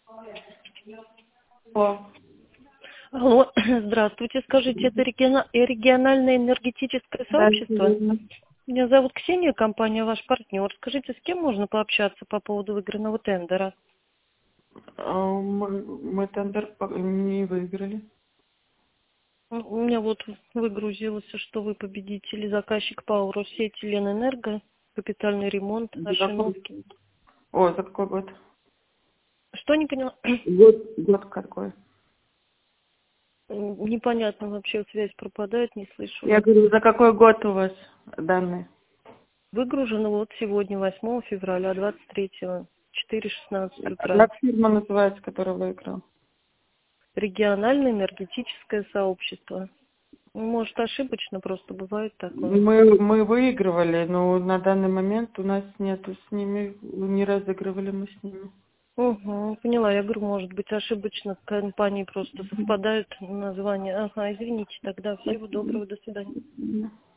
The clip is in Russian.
О, Алло, здравствуйте. Скажите, это региональное энергетическое да, сообщество? серьезно. Меня зовут Ксения, компания «Ваш партнер». Скажите, с кем можно пообщаться по поводу выигранного тендера? Мы тендер не выиграли. У меня вот выгрузилось, что вы победитель, заказчик ПАО «Россеть», Ленэнерго, капитальный ремонт, За какой? Ошиновки. За какой год? Что не поняла? Год какой? Непонятно вообще, связь пропадает, не слышу Я вас. говорю, за какой год у вас данные? Выгружено вот сегодня, 8 февраля, 23-го, 4:16 А утра. как фирма называется, которая выиграла? Региональное энергетическое сообщество. Может, ошибочно просто бывает такое. Мы выигрывали, но на данный момент у нас нету с ними, не разыгрывали мы с ними. Угу, поняла. Я говорю, может быть, ошибочно компании просто совпадают названия. Ага, извините, тогда всего доброго, до свидания. Да.